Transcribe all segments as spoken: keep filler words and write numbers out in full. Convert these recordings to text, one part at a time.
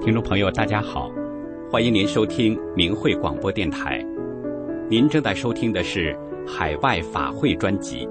听众朋友大家好，欢迎您收听明慧广播电台。您正在收听的是海外法会专辑。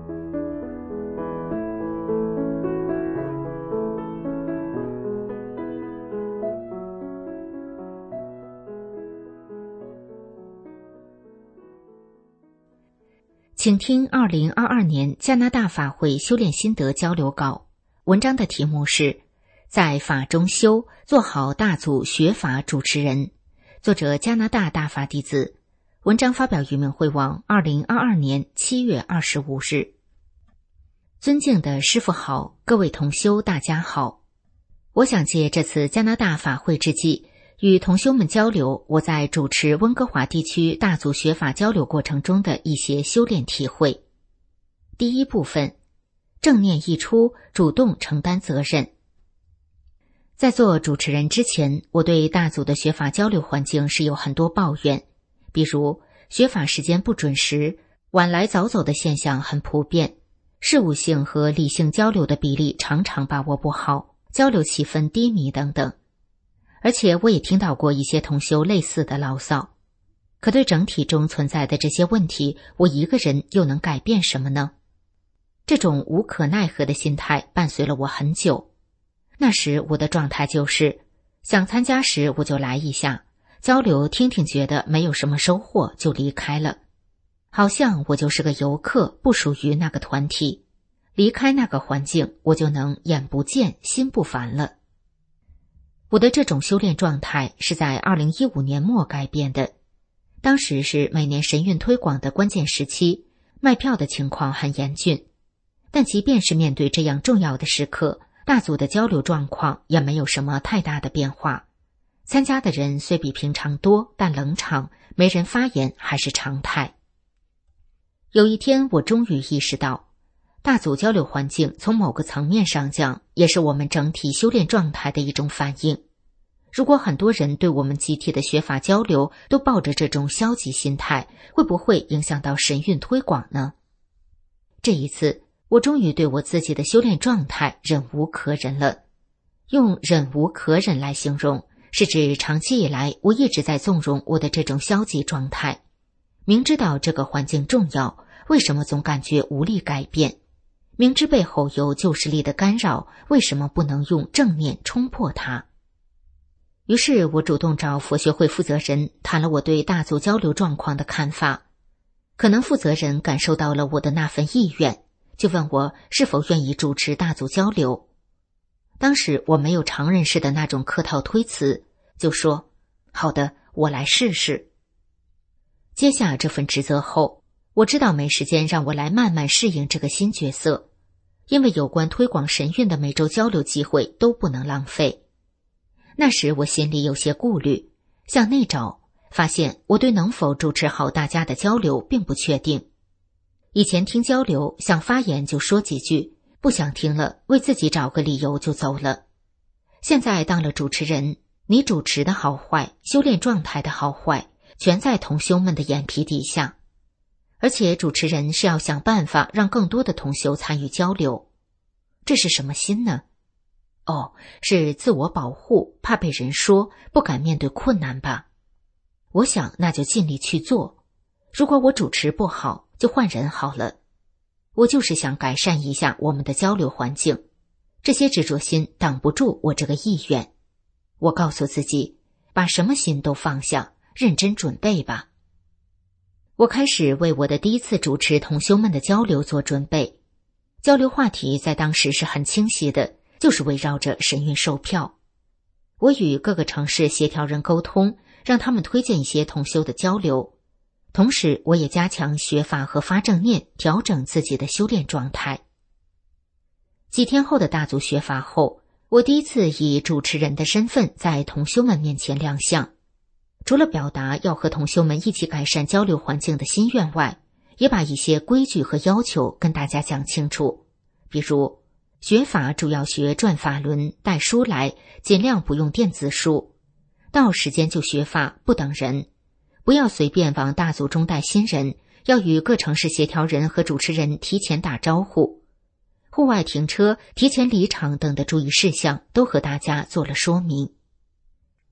请听二零二二年加拿大法会修炼心得交流稿，文章的题目是在法中修，做好大组学法主持人，作者加拿大大法弟子，文章发表于明慧网二零二二年七月二十五日。尊敬的师父好，各位同修大家好，我想借这次加拿大法会之际，与同修们交流我在主持温哥华地区大组学法交流过程中的一些修炼体会。第一部分，正念一出，主动承担责任。在做主持人之前，我对大组的学法交流环境是有很多抱怨，比如学法时间不准时，晚来早走的现象很普遍，事务性和理性交流的比例常常把握不好，交流气氛低迷等等。而且我也听到过一些同修类似的牢骚，可对整体中存在的这些问题，我一个人又能改变什么呢？这种无可奈何的心态伴随了我很久。那时我的状态就是想参加时我就来一下，交流听听觉得没有什么收获就离开了，好像我就是个游客，不属于那个团体，离开那个环境我就能眼不见心不烦了。我的这种修炼状态是在二零一五年末改变的，当时是每年神韵推广的关键时期，卖票的情况很严峻，但即便是面对这样重要的时刻，大组的交流状况也没有什么太大的变化，参加的人虽比平常多，但冷场，没人发言还是常态。有一天我终于意识到，大组交流环境从某个层面上讲，也是我们整体修炼状态的一种反应。如果很多人对我们集体的学法交流都抱着这种消极心态，会不会影响到神韵推广呢？这一次我终于对我自己的修炼状态忍无可忍了。用忍无可忍来形容，是指长期以来我一直在纵容我的这种消极状态。明知道这个环境重要，为什么总感觉无力改变？明知背后有旧势力的干扰，为什么不能用正念冲破它？于是我主动找佛学会负责人谈了我对大组交流状况的看法。可能负责人感受到了我的那份意愿，就问我是否愿意主持大组交流。当时我没有常人式的那种客套推辞，就说好的，我来试试。接下这份职责后，我知道没时间让我来慢慢适应这个新角色，因为有关推广神韵的每周交流机会都不能浪费。那时我心里有些顾虑，向内找，发现我对能否主持好大家的交流并不确定。以前听交流，想发言就说几句，不想听了，为自己找个理由就走了。现在当了主持人，你主持的好坏，修炼状态的好坏，全在同修们的眼皮底下。而且主持人是要想办法让更多的同修参与交流。这是什么心呢？哦，是自我保护，怕被人说，不敢面对困难吧。我想那就尽力去做，如果我主持不好，就换人好了。我就是想改善一下我们的交流环境，这些执着心挡不住我这个意愿。我告诉自己，把什么心都放下，认真准备吧。我开始为我的第一次主持同修们的交流做准备。交流话题在当时是很清晰的，就是围绕着神韵售票。我与各个城市协调人沟通，让他们推荐一些同修的交流。同时我也加强学法和发正念，调整自己的修炼状态。几天后的大组学法后，我第一次以主持人的身份在同修们面前亮相。除了表达要和同修们一起改善交流环境的心愿外，也把一些规矩和要求跟大家讲清楚。比如学法主要学转法轮，带书来，尽量不用电子书，到时间就学法，不等人，不要随便往大组中带新人，要与各城市协调人和主持人提前打招呼。户外停车、提前离场等的注意事项都和大家做了说明。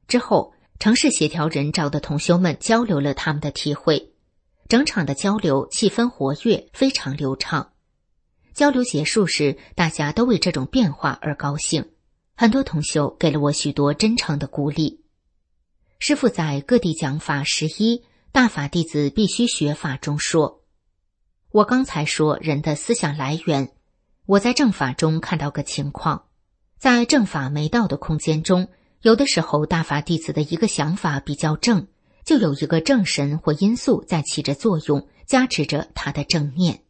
之后，城市协调人找的同修们交流了他们的体会，整场的交流气氛活跃，非常流畅。交流结束时，大家都为这种变化而高兴，很多同修给了我许多真诚的鼓励。师父在各地讲法十一大法弟子必须学法中说，我刚才说人的思想来源，我在正法中看到个情况，在正法没到的空间中，有的时候大法弟子的一个想法比较正，就有一个正神或因素在起着作用，加持着他的正念。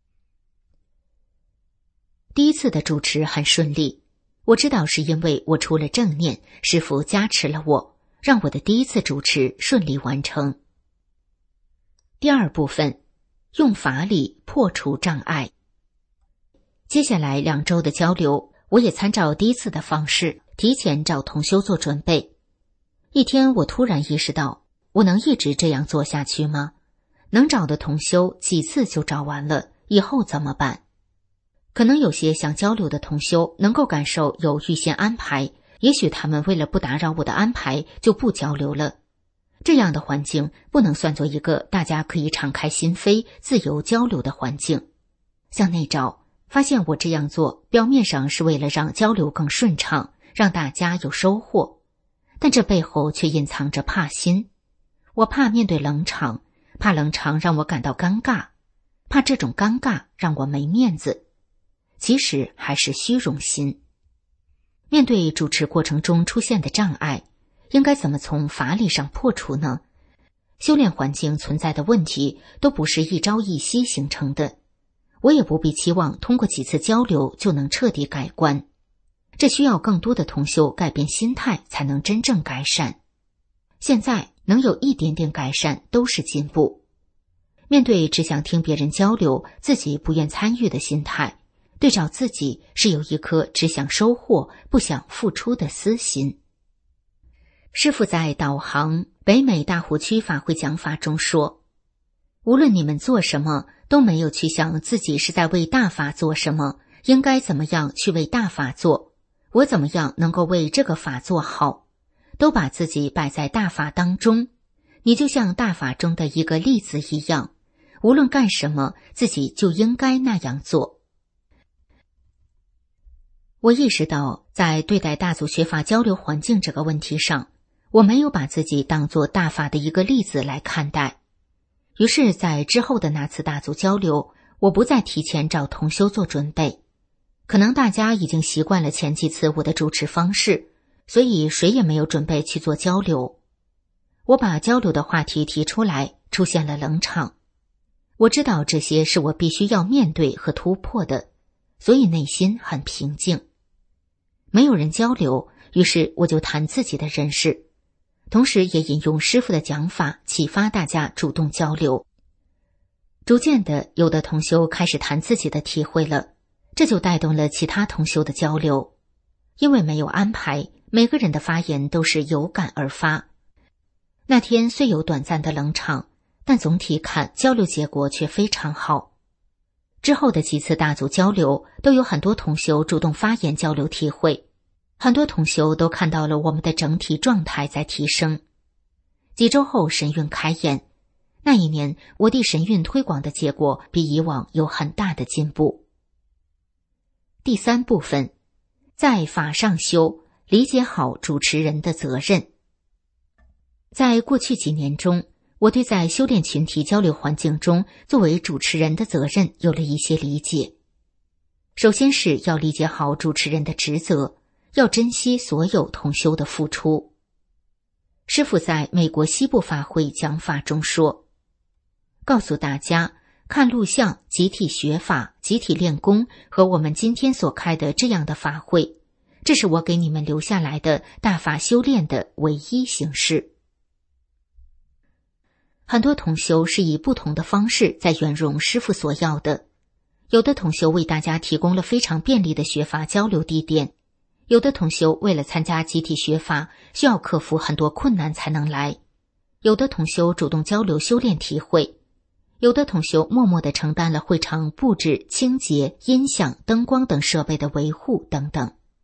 第一次的主持很顺利，我知道是因为我出了正念，师父加持了我，让我的第一次主持顺利完成。第二部分，用法理破除障碍。接下来两周的交流，我也参照第一次的方式，提前找同修做准备。一天我突然意识到，我能一直这样做下去吗？能找的同修几次就找完了，以后怎么办？可能有些想交流的同修能够感受有预先安排，也许他们为了不打扰我的安排就不交流了。这样的环境不能算作一个大家可以敞开心扉自由交流的环境。向内找，发现我这样做表面上是为了让交流更顺畅，让大家有收获，但这背后却隐藏着怕心。我怕面对冷场，怕冷场让我感到尴尬，怕这种尴尬让我没面子，其实还是虚荣心。面对主持过程中出现的障碍，应该怎么从法理上破除呢？修炼环境存在的问题都不是一朝一夕形成的，我也不必期望通过几次交流就能彻底改观，这需要更多的同修改变心态才能真正改善。现在能有一点点改善都是进步。面对只想听别人交流，自己不愿参与的心态，对照自己是有一颗只想收获不想付出的私心。师父在导航北美大湖区法会讲法中说，无论你们做什么，都没有去想自己是在为大法做什么，应该怎么样去为大法做，我怎么样能够为这个法做好，都把自己摆在大法当中，你就像大法中的一个粒子一样，无论干什么，自己就应该那样做。我意识到，在对待大组学法交流环境这个问题上，我没有把自己当作大法的一个例子来看待。于是在之后的那次大组交流，我不再提前找同修做准备。可能大家已经习惯了前几次我的主持方式，所以谁也没有准备去做交流。我把交流的话题提出来，出现了冷场。我知道这些是我必须要面对和突破的，所以内心很平静。没有人交流，于是我就谈自己的人事，同时也引用师父的讲法，启发大家主动交流。逐渐的，有的同修开始谈自己的体会了，这就带动了其他同修的交流。因为没有安排，每个人的发言都是有感而发。那天虽有短暂的冷场，但总体看交流结果却非常好。之后的几次大组交流，都有很多同修主动发言交流体会，很多同修都看到了我们的整体状态在提升。几周后神韵开演，那一年我地神韵推广的结果比以往有很大的进步。第三部分，在法上修，理解好主持人的责任。在过去几年中，我对在修炼群体交流环境中作为主持人的责任有了一些理解。首先是要理解好主持人的职责，要珍惜所有同修的付出。师父在美国西部法会讲法中说，告诉大家，看录像、集体学法、集体练功和我们今天所开的这样的法会，这是我给你们留下来的大法修炼的唯一形式。很多同修是以不同的方式在圆融师父所要的，有的同修为大家提供了非常便利的学法交流地点，有的同修为了参加集体学法需要克服很多困难才能来，有的同修主动交流修炼体会，有的同修默默地承担了会场布置、清洁、音响、灯光等设备的维护等等。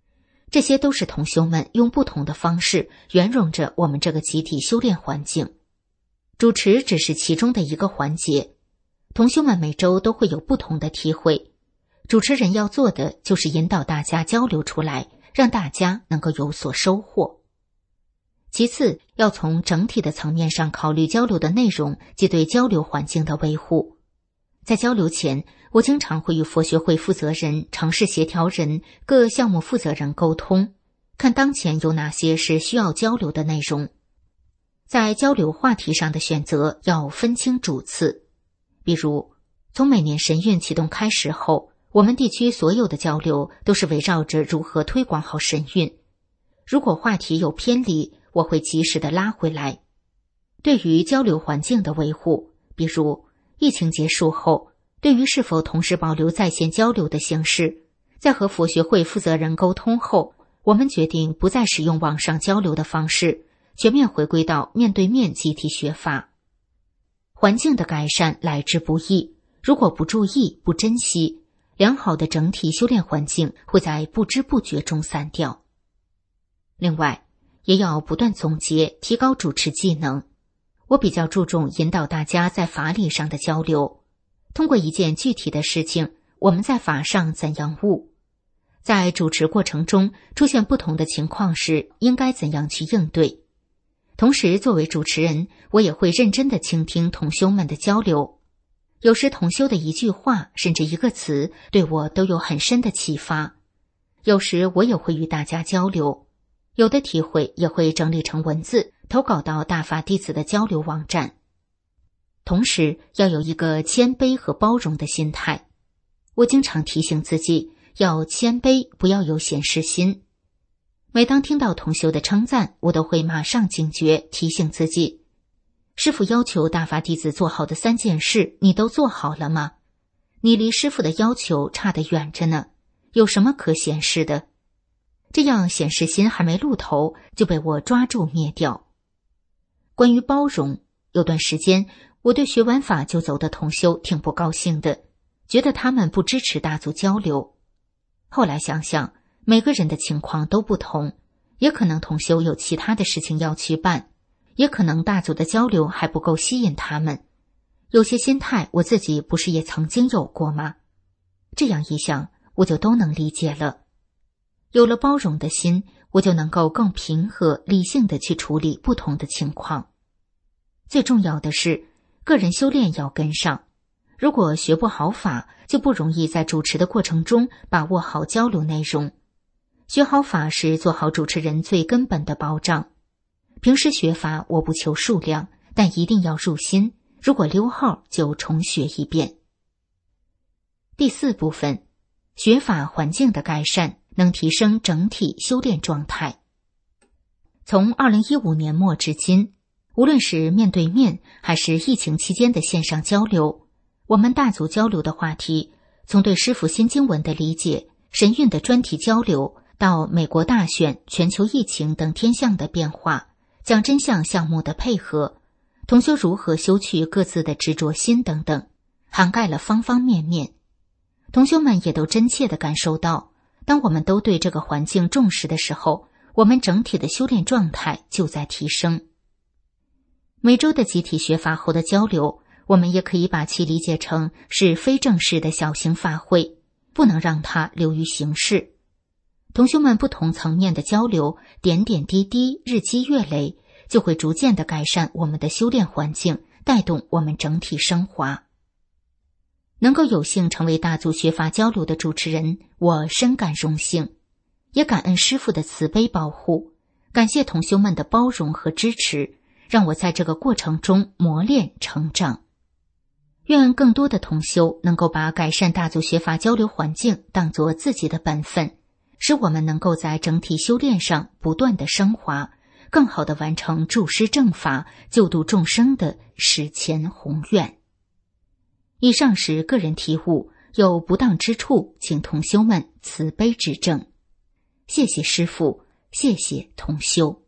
这些都是同修们用不同的方式圆融着我们这个集体修炼环境。主持只是其中的一个环节，同修们每周都会有不同的体会。主持人要做的就是引导大家交流出来，让大家能够有所收获。其次，要从整体的层面上考虑交流的内容及对交流环境的维护。在交流前，我经常会与佛学会负责人、城市协调人、各项目负责人沟通，看当前有哪些是需要交流的内容。在交流话题上的选择要分清主次，比如从每年神韵启动开始后，我们地区所有的交流都是围绕着如何推广好神韵。如果话题有偏离，我会及时的拉回来。对于交流环境的维护，比如疫情结束后，对于是否同时保留在线交流的形式，在和佛学会负责人沟通后，我们决定不再使用网上交流的方式，全面回归到面对面集体学法。环境的改善来之不易，如果不注意、不珍惜，良好的整体修炼环境会在不知不觉中散掉。另外，也要不断总结，提高主持技能。我比较注重引导大家在法理上的交流，通过一件具体的事情，我们在法上怎样悟，在主持过程中出现不同的情况时，应该怎样去应对。同时，作为主持人，我也会认真地倾听同修们的交流。有时同修的一句话，甚至一个词，对我都有很深的启发。有时我也会与大家交流，有的体会也会整理成文字，投稿到大法弟子的交流网站。同时要有一个谦卑和包容的心态。我经常提醒自己要谦卑，不要有显示心。每当听到同修的称赞，我都会马上警觉，提醒自己，师父要求大法弟子做好的三件事，你都做好了吗？你离师父的要求差得远着呢，有什么可显示的？这样显示心还没露头，就被我抓住灭掉。关于包容，有段时间我对学完法就走的同修挺不高兴的，觉得他们不支持大组交流。后来想想，每个人的情况都不同，也可能同修有其他的事情要去办，也可能大组的交流还不够吸引他们。有些心态我自己不是也曾经有过吗？这样一想，我就都能理解了。有了包容的心，我就能够更平和理性地去处理不同的情况。最重要的是，个人修炼要跟上。如果学不好法，就不容易在主持的过程中把握好交流内容。学好法是做好主持人最根本的保障。平时学法我不求数量，但一定要入心，如果溜号就重学一遍。第四部分，学法环境的改善能提升整体修炼状态。从二零一五年末至今，无论是面对面还是疫情期间的线上交流，我们大组交流的话题，从对师父新经文的理解、神韵的专题交流，到美国大选、全球疫情等天象的变化，讲真相项目的配合，同修如何修去各自的执着心等等，涵盖了方方面面。同修们也都真切地感受到，当我们都对这个环境重视的时候，我们整体的修炼状态就在提升。每周的集体学法后的交流，我们也可以把其理解成是非正式的小型法会，不能让它流于形式。同修们不同层面的交流，点点滴滴，日积月累，就会逐渐地改善我们的修炼环境，带动我们整体升华。能够有幸成为大组学法交流的主持人，我深感荣幸，也感恩师父的慈悲保护，感谢同修们的包容和支持，让我在这个过程中磨练成长。愿更多的同修能够把改善大组学法交流环境当作自己的本分，使我们能够在整体修炼上不断的升华，更好地完成助师正法、救度众生的史前宏愿。以上是个人体悟，有不当之处，请同修们慈悲指正。谢谢师父，谢谢同修。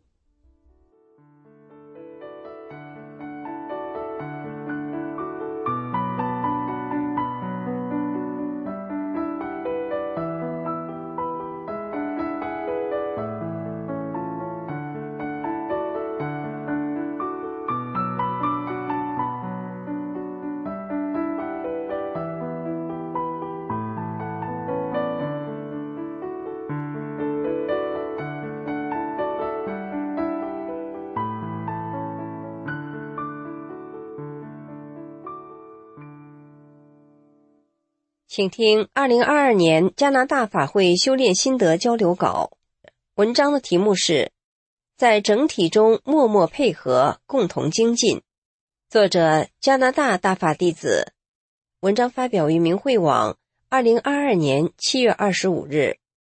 请听二零二二年加拿大法会修炼心得交流稿。文章的题目是在整体中默默配合，共同精进。作者加拿大大法弟子。文章发表于明慧网二零二二年七月二十五日。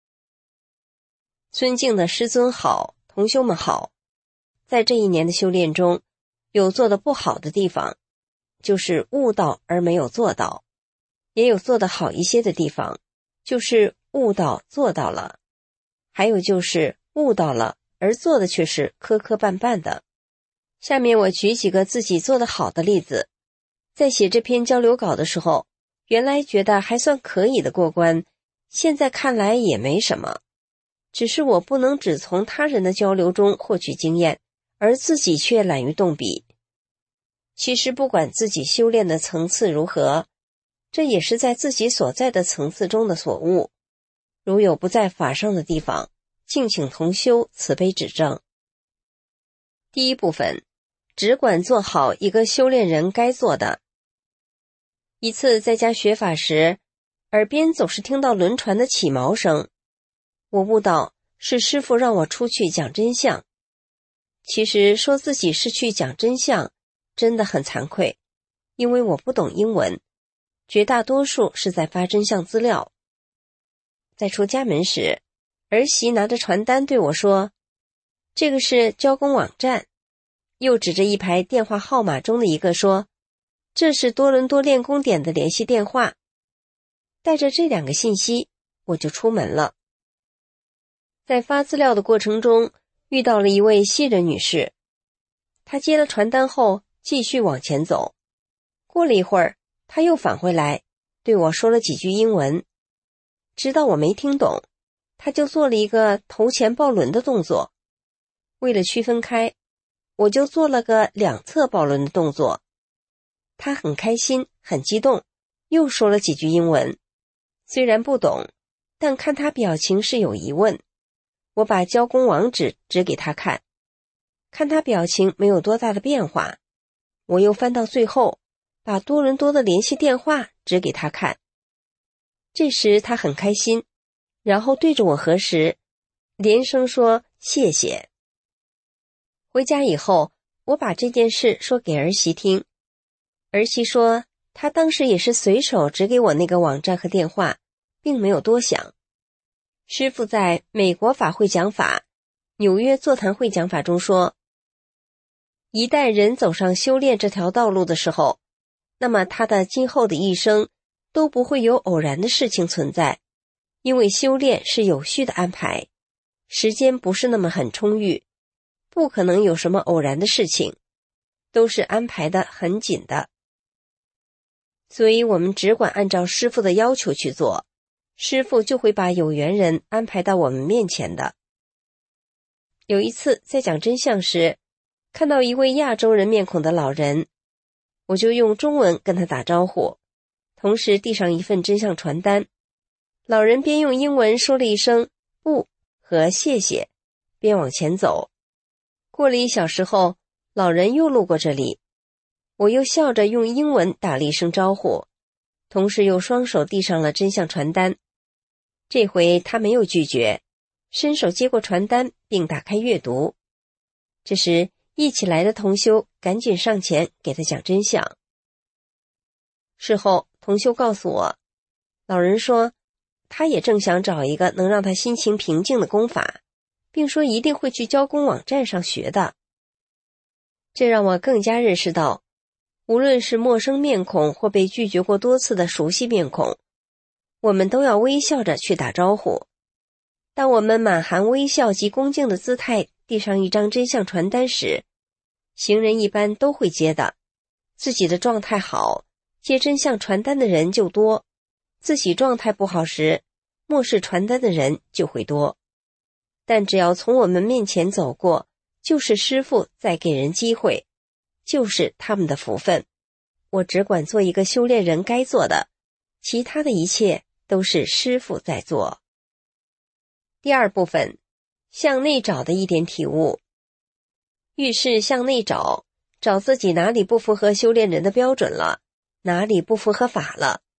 尊敬的师尊好，同修们好。在这一年的修炼中，有做得不好的地方，就是悟到而没有做到；也有做得好一些的地方，就是悟到做到了；还有就是悟到了而做的却是磕磕绊绊的。下面我举几个自己做得好的例子。在写这篇交流稿的时候，原来觉得还算可以的过关，现在看来也没什么。只是我不能只从他人的交流中获取经验，而自己却懒于动笔。其实不管自己修炼的层次如何，这也是在自己所在的层次中的所悟。如有不在法上的地方，敬请同修慈悲指正。第一部分，只管做好一个修炼人该做的。一次在家学法时，耳边总是听到轮船的起锚声，我悟到是师父让我出去讲真相。其实说自己是去讲真相，真的很惭愧，因为我不懂英文，绝大多数是在发真相资料。在出家门时，儿媳拿着传单对我说，这个是交工网站，又指着一排电话号码中的一个说，这是多伦多练功点的联系电话。带着这两个信息，我就出门了。在发资料的过程中，遇到了一位西人女士，她接了传单后继续往前走。过了一会儿，她又返回来，对我说了几句英文。直到我没听懂，她就做了一个头前抱轮的动作。为了区分开，我就做了个两侧抱轮的动作。她很开心，很激动，又说了几句英文。虽然不懂，但看她表情是有疑问。我把交工网址指给他看，看他表情没有多大的变化。我又翻到最后，把多伦多的联系电话指给他看。这时他很开心，然后对着我核实，连声说谢谢。回家以后，我把这件事说给儿媳听。儿媳说，她当时也是随手指给我那个网站和电话，并没有多想。师父在美国法会讲法、纽约座谈会讲法中说，一旦人走上修炼这条道路的时候，那么他的今后的一生都不会有偶然的事情存在，因为修炼是有序的安排，时间不是那么很充裕，不可能有什么偶然的事情，都是安排的很紧的。所以我们只管按照师父的要求去做，师父就会把有缘人安排到我们面前的。有一次在讲真相时，看到一位亚洲人面孔的老人，我就用中文跟他打招呼，同时递上一份真相传单。老人边用英文说了一声不和谢谢，边往前走。过了一小时后，老人又路过这里，我又笑着用英文打了一声招呼，同时又双手递上了真相传单。这回他没有拒绝，伸手接过传单并打开阅读。这时一起来的同修赶紧上前给他讲真相。事后同修告诉我，老人说他也正想找一个能让他心情平静的功法，并说一定会去交工网站上学的。这让我更加认识到，无论是陌生面孔或被拒绝过多次的熟悉面孔，我们都要微笑着去打招呼。当我们满含微笑及恭敬的姿态递上一张真相传单时，行人一般都会接的。自己的状态好，接真相传单的人就多；自己状态不好时，漠视传单的人就会多。但只要从我们面前走过，就是师父在给人机会，就是他们的福分。我只管做一个修炼人该做的，其他的一切都是师父在做。第二部分，向内找的一点体悟。遇事向内找，找自己哪里不符合修炼人的标准了，哪里不符合法了，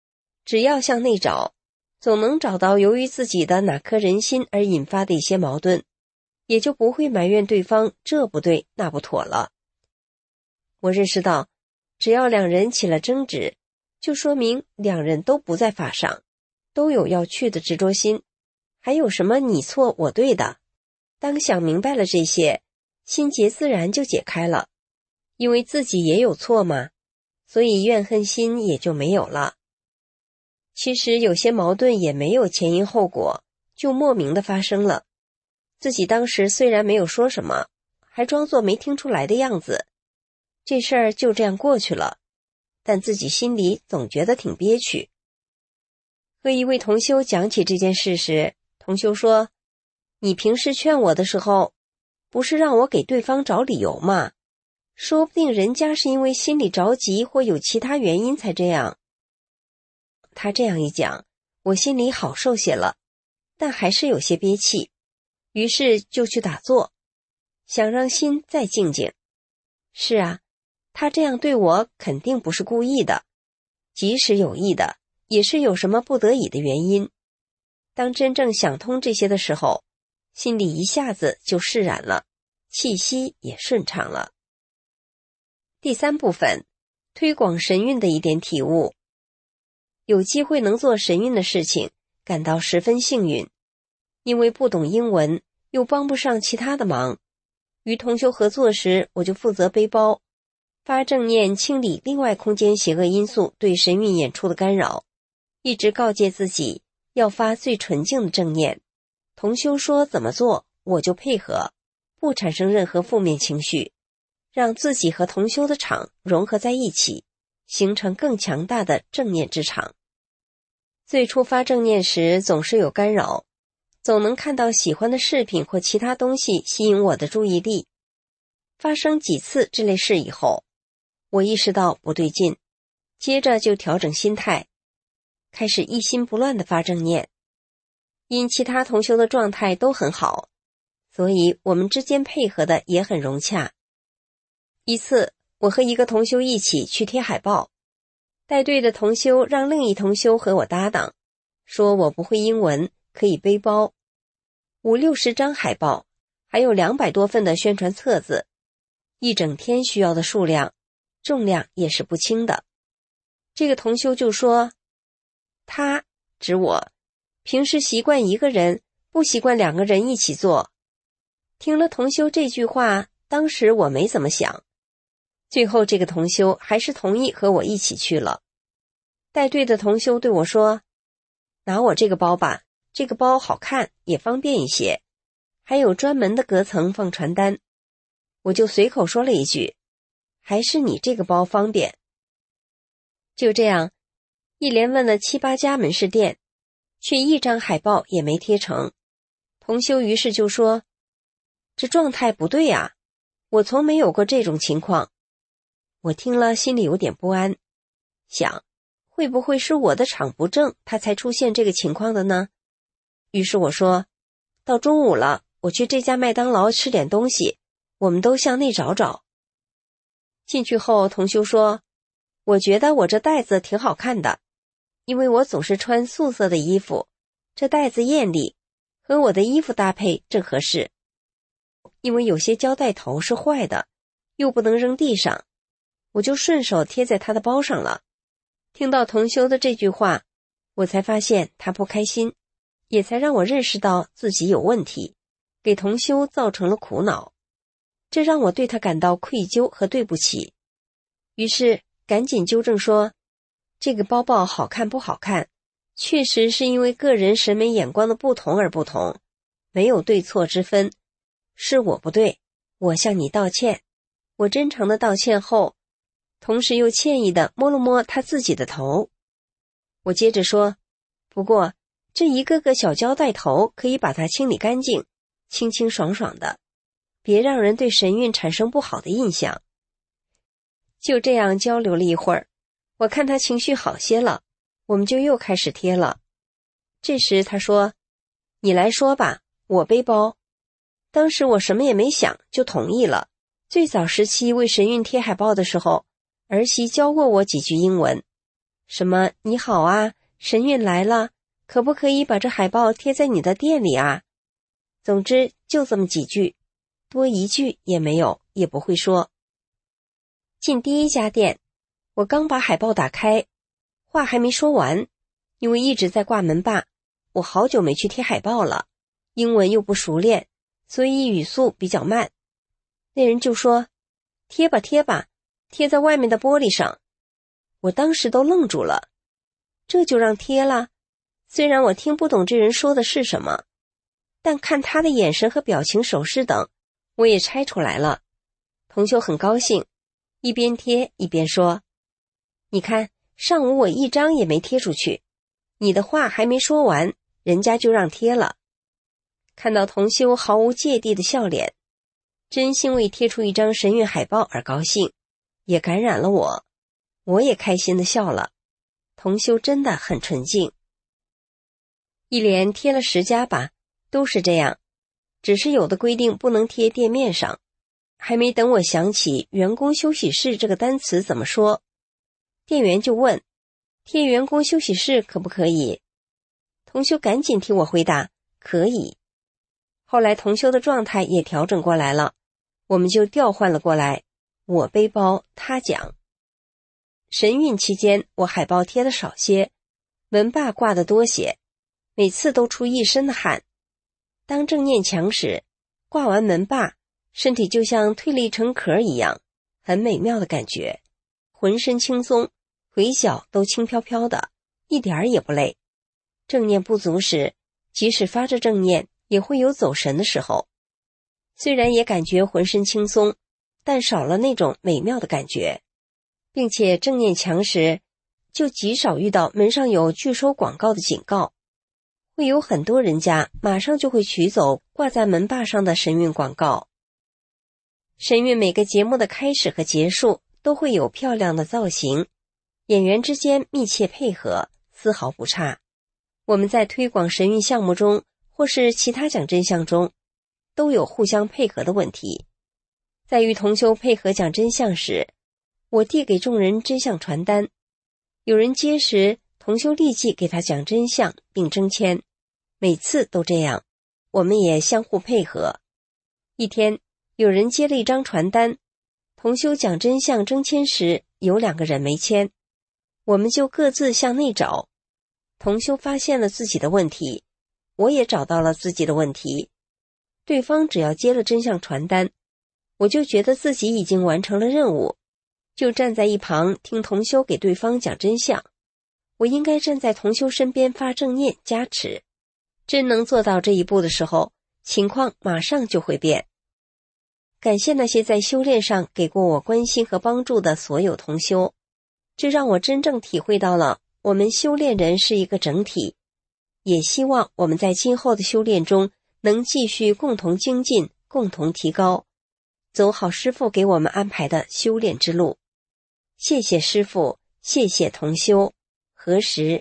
只要向内找，总能找到由于自己的哪颗人心而引发的一些矛盾，也就不会埋怨对方这不对那不妥了。我认识到，只要两人起了争执，就说明两人都不在法上，都有要去的执着心，还有什么你错我对的？当想明白了这些，心结自然就解开了，因为自己也有错嘛，所以怨恨心也就没有了。其实有些矛盾也没有前因后果，就莫名的发生了。自己当时虽然没有说什么，还装作没听出来的样子，这事儿就这样过去了，但自己心里总觉得挺憋屈。和一位同修讲起这件事时，同修说，你平时劝我的时候，不是让我给对方找理由吗？说不定人家是因为心里着急或有其他原因才这样。他这样一讲，我心里好受些了，但还是有些憋气，于是就去打坐，想让心再静静。是啊，他这样对我肯定不是故意的，即使有意的，也是有什么不得已的原因。当真正想通这些的时候，心里一下子就释然了，气息也顺畅了。第三部分，推广神韵的一点体悟。有机会能做神韵的事情，感到十分幸运。因为不懂英文，又帮不上其他的忙。与同修合作时，我就负责背包，发正念清理另外空间邪恶因素对神韵演出的干扰，一直告诫自己要发最纯净的正念。同修说怎么做，我就配合，不产生任何负面情绪，让自己和同修的场融合在一起，形成更强大的正念之场。最初发正念时总是有干扰，总能看到喜欢的饰品或其他东西吸引我的注意力。发生几次这类事以后，我意识到不对劲，接着就调整心态，开始一心不乱地发正念。因其他同修的状态都很好，所以我们之间配合的也很融洽。一次，我和一个同修一起去贴海报，带队的同修让另一同修和我搭档，说我不会英文，可以背包。五六十张海报，还有两百多份的宣传册子，一整天需要的数量，重量也是不轻的。这个同修就说，他指我平时习惯一个人，不习惯两个人一起做。听了同修这句话，当时我没怎么想。最后这个同修还是同意和我一起去了。带队的同修对我说，拿我这个包吧，这个包好看，也方便一些，还有专门的隔层放传单。我就随口说了一句，还是你这个包方便。就这样，一连问了七八家门市店，却一张海报也没贴成。同修于是就说，这状态不对啊，我从没有过这种情况。我听了心里有点不安，想会不会是我的场不正，他才出现这个情况的呢？于是我说，到中午了，我去这家麦当劳吃点东西，我们都向内找找。进去后，同修说，我觉得我这袋子挺好看的，因为我总是穿素色的衣服，这袋子艳丽，和我的衣服搭配正合适。因为有些胶带头是坏的，又不能扔地上，我就顺手贴在他的包上了。听到同修的这句话，我才发现他不开心，也才让我认识到自己有问题，给同修造成了苦恼。这让我对他感到愧疚和对不起。于是赶紧纠正说，这个包包好看不好看，确实是因为个人审美眼光的不同而不同，没有对错之分，是我不对，我向你道歉。我真诚的道歉后，同时又歉意地摸了摸他自己的头。我接着说，不过这一个个小胶带头可以把它清理干净，清清爽爽的，别让人对神韵产生不好的印象。就这样交流了一会儿，我看他情绪好些了，我们就又开始贴了。这时他说，你来说吧，我背包。当时我什么也没想，就同意了。最早时期为神韵贴海报的时候，儿媳教过我几句英文，什么你好啊， 神韵来了，可不可以把这海报贴在你的店里啊？总之就这么几句，多一句也没有，也不会说。进第一家店，我刚把海报打开，话还没说完，因为一直在挂门把，我好久没去贴海报了，英文又不熟练，所以语速比较慢。那人就说，贴吧贴吧，贴在外面的玻璃上。我当时都愣住了，这就让贴了？虽然我听不懂这人说的是什么，但看他的眼神和表情手势等，我也猜出来了。同修很高兴，一边贴一边说，你看，上午我一张也没贴出去，你的话还没说完，人家就让贴了。看到同修毫无芥蒂的笑脸，真心为贴出一张神韵海报而高兴，也感染了我，我也开心的笑了。同修真的很纯净。一连贴了十家吧，都是这样，只是有的规定不能贴店面上。还没等我想起员工休息室这个单词怎么说，店员就问，贴员工休息室可不可以？同修赶紧替我回答，可以。后来同修的状态也调整过来了，我们就调换了过来，我背包他讲。神韵期间我海报贴的少些，门把挂的多些，每次都出一身的汗。当正念强时，挂完门把，身体就像蜕了一层壳一样，很美妙的感觉，浑身轻松，腿脚都轻飘飘的，一点儿也不累。正念不足时，即使发着正念，也会有走神的时候。虽然也感觉浑身轻松，但少了那种美妙的感觉。并且正念强时，就极少遇到门上有拒收广告的警告，会有很多人家马上就会取走挂在门把上的神韵广告。神韵每个节目的开始和结束都会有漂亮的造型，演员之间密切配合，丝毫不差。我们在推广神韵项目中或是其他讲真相中，都有互相配合的问题。在与同修配合讲真相时，我递给众人真相传单，有人接时，同修立即给他讲真相并征签，每次都这样，我们也相互配合。一天，有人接了一张传单，同修讲真相征签时，有两个人没签，我们就各自向内找。同修发现了自己的问题，我也找到了自己的问题。对方只要接了真相传单，我就觉得自己已经完成了任务，就站在一旁听同修给对方讲真相。我应该站在同修身边发正念加持，真能做到这一步的时候，情况马上就会变。感谢那些在修炼上给过我关心和帮助的所有同修，这让我真正体会到了我们修炼人是一个整体，也希望我们在今后的修炼中能继续共同精进，共同提高，走好师父给我们安排的修炼之路。谢谢师父，谢谢同修。何时？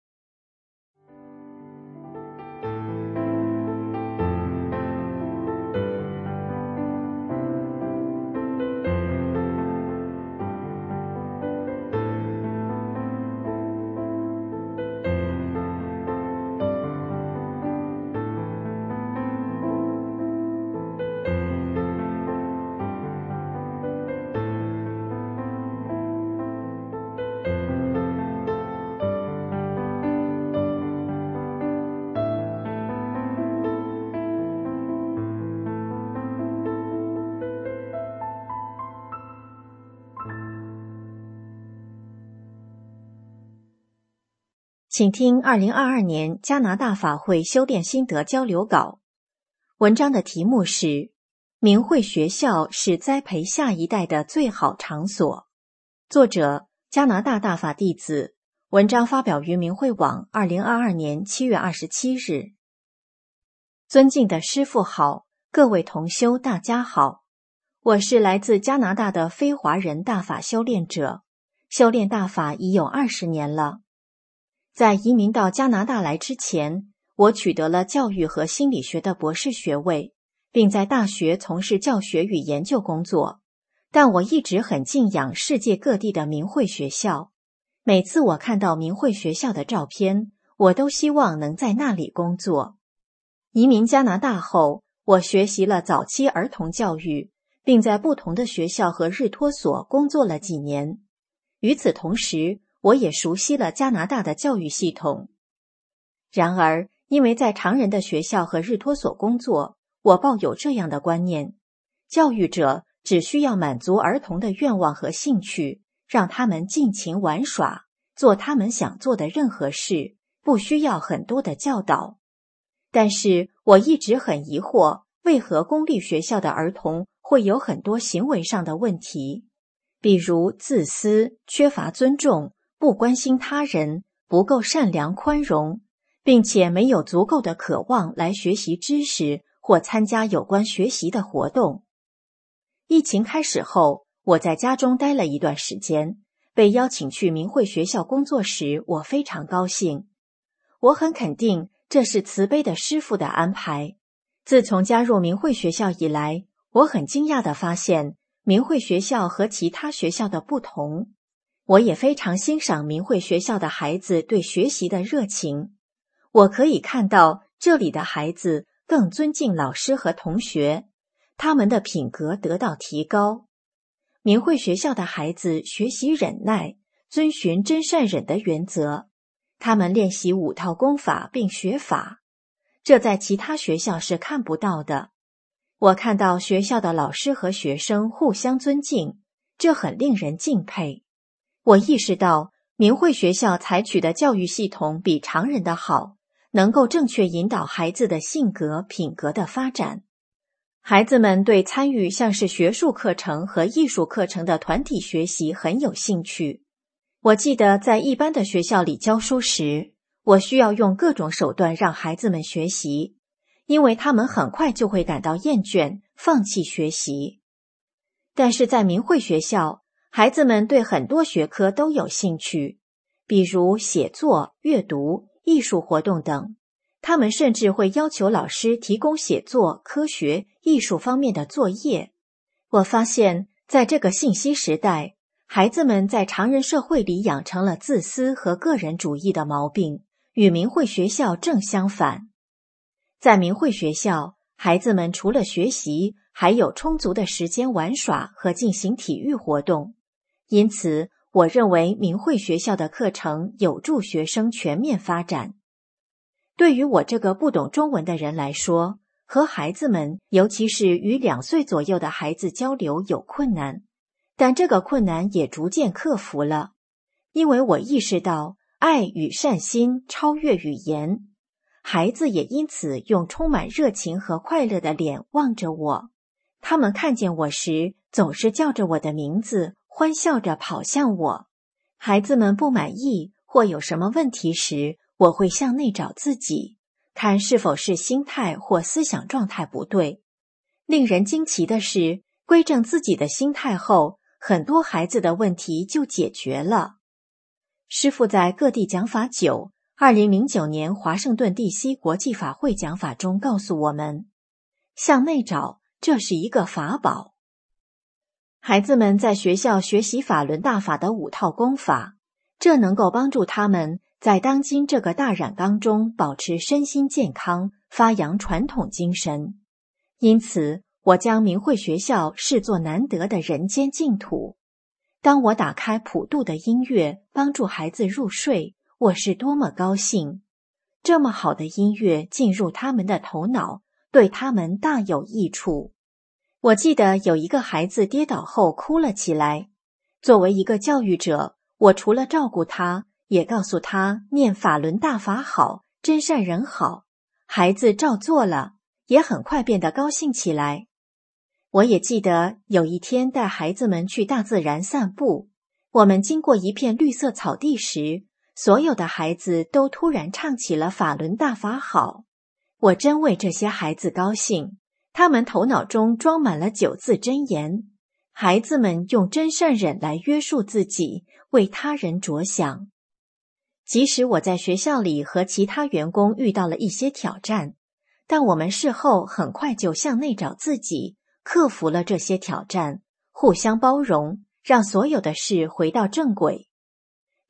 请听二零二二年加拿大法会修炼心得交流稿。文章的题目是明慧学校是栽培下一代的最好场所。作者加拿大大法弟子。文章发表于明慧网二零二二年七月二十七日。尊敬的师父好，各位同修大家好，我是来自加拿大的非华人大法修炼者，修炼大法已有二十年了。在移民到加拿大来之前，我取得了教育和心理学的博士学位，并在大学从事教学与研究工作。但我一直很敬仰世界各地的明慧学校， 每次我看到明慧学校的照片，我都希望能在那里工作。移民加拿大后，我学习了早期儿童教育，并在不同的学校和日托所工作了几年。与此同时，我也熟悉了加拿大的教育系统。然而，因为在常人的学校和日托所工作，我抱有这样的观念：教育者只需要满足儿童的愿望和兴趣，让他们尽情玩耍，做他们想做的任何事，不需要很多的教导。但是我一直很疑惑，为何公立学校的儿童会有很多行为上的问题，比如自私、缺乏尊重、不关心他人、不够善良宽容，并且没有足够的渴望来学习知识或参加有关学习的活动。疫情开始后，我在家中待了一段时间，被邀请去明慧学校工作时，我非常高兴。我很肯定这是慈悲的师父的安排。自从加入明慧学校以来，我很惊讶地发现明慧学校和其他学校的不同。我也非常欣赏明慧学校的孩子对学习的热情。我可以看到这里的孩子更尊敬老师和同学，他们的品格得到提高。明慧学校的孩子学习忍耐，遵循真善忍的原则。他们练习五套功法并学法，这在其他学校是看不到的。我看到学校的老师和学生互相尊敬，这很令人敬佩。我意识到明慧学校采取的教育系统比常人的好，能够正确引导孩子的性格、品格的发展。孩子们对参与像是学术课程和艺术课程的团体学习很有兴趣。我记得在一般的学校里教书时，我需要用各种手段让孩子们学习，因为他们很快就会感到厌倦，放弃学习。但是在明慧学校，孩子们对很多学科都有兴趣，比如写作、阅读、艺术活动等。他们甚至会要求老师提供写作、科学、艺术方面的作业。我发现，在这个信息时代，孩子们在常人社会里养成了自私和个人主义的毛病，与明慧学校正相反。在明慧学校，孩子们除了学习，还有充足的时间玩耍和进行体育活动。因此，我认为明慧学校的课程有助学生全面发展。对于我这个不懂中文的人来说，和孩子们，尤其是与两岁左右的孩子交流有困难，但这个困难也逐渐克服了，因为我意识到爱与善心超越语言。孩子也因此用充满热情和快乐的脸望着我，他们看见我时总是叫着我的名字，欢笑着跑向我。孩子们不满意或有什么问题时，我会向内找自己，看是否是心态或思想状态不对。令人惊奇的是，归正自己的心态后，很多孩子的问题就解决了。师父在各地讲法九，二零零九年华盛顿 D C 国际法会讲法中告诉我们，向内找，这是一个法宝。孩子们在学校学习法轮大法的五套功法，这能够帮助他们在当今这个大染缸中保持身心健康，发扬传统精神。因此，我将明慧学校视作难得的人间净土。当我打开普渡的音乐，帮助孩子入睡，我是多么高兴！这么好的音乐进入他们的头脑，对他们大有益处。我记得有一个孩子跌倒后哭了起来。作为一个教育者，我除了照顾他，也告诉他念法轮大法好，真善人好。孩子照做了，也很快变得高兴起来。我也记得有一天带孩子们去大自然散步，我们经过一片绿色草地时，所有的孩子都突然唱起了法轮大法好。我真为这些孩子高兴，他们头脑中装满了九字真言。孩子们用真善忍来约束自己，为他人着想。即使我在学校里和其他员工遇到了一些挑战，但我们事后很快就向内找自己，克服了这些挑战，互相包容，让所有的事回到正轨。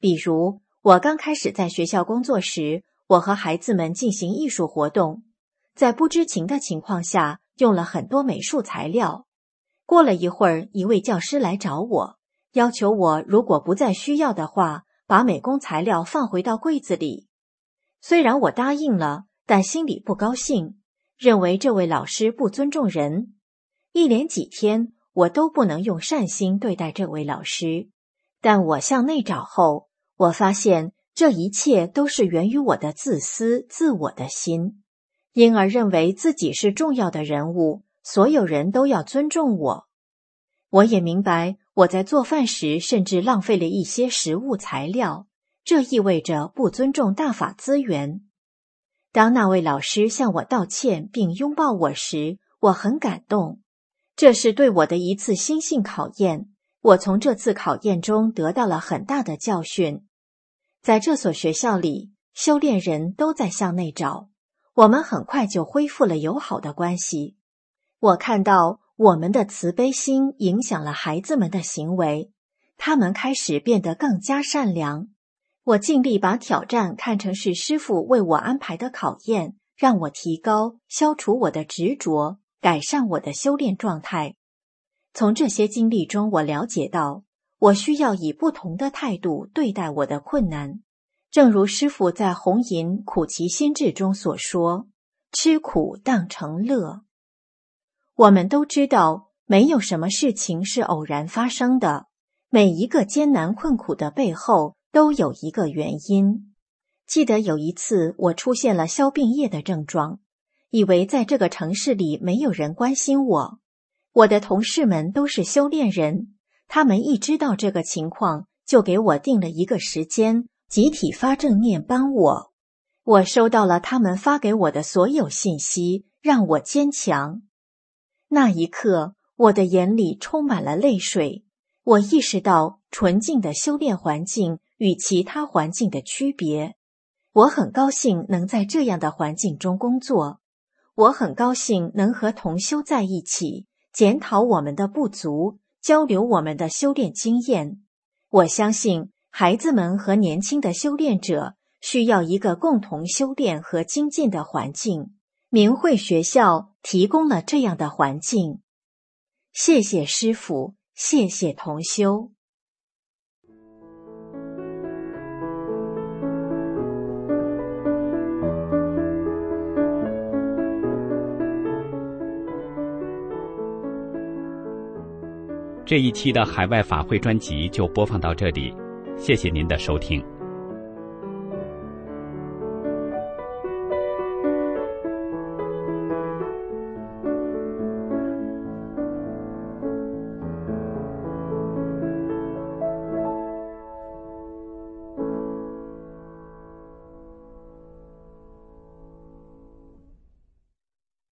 比如，我刚开始在学校工作时，我和孩子们进行艺术活动，在不知情的情况下用了很多美术材料。过了一会儿，一位教师来找我，要求我如果不再需要的话，把美工材料放回到柜子里。虽然我答应了，但心里不高兴，认为这位老师不尊重人。一连几天，我都不能用善心对待这位老师。但我向内找后，我发现这一切都是源于我的自私、自我的心，因而认为自己是重要的人物，所有人都要尊重我。我也明白，我在做饭时甚至浪费了一些食物材料，这意味着不尊重大法资源。当那位老师向我道歉并拥抱我时，我很感动。这是对我的一次心性考验，我从这次考验中得到了很大的教训。在这所学校里，修炼人都在向内找，我们很快就恢复了友好的关系。我看到我们的慈悲心影响了孩子们的行为，他们开始变得更加善良。我尽力把挑战看成是师父为我安排的考验，让我提高，消除我的执着，改善我的修炼状态。从这些经历中，我了解到，我需要以不同的态度对待我的困难。正如师父在《红银苦其心志》中所说，吃苦当成乐。我们都知道，没有什么事情是偶然发生的，每一个艰难困苦的背后都有一个原因。记得有一次，我出现了消病液的症状，以为在这个城市里没有人关心我。我的同事们都是修炼人，他们一知道这个情况，就给我定了一个时间，集体发正念帮我。我收到了他们发给我的所有信息，让我坚强。那一刻，我的眼里充满了泪水。我意识到纯净的修炼环境与其他环境的区别。我很高兴能在这样的环境中工作。我很高兴能和同修在一起，检讨我们的不足，交流我们的修炼经验。我相信孩子们和年轻的修炼者需要一个共同修炼和精进的环境。明慧学校提供了这样的环境。谢谢师父，谢谢同修。 这一期的海外法会专辑就播放到这里，谢谢您的收听。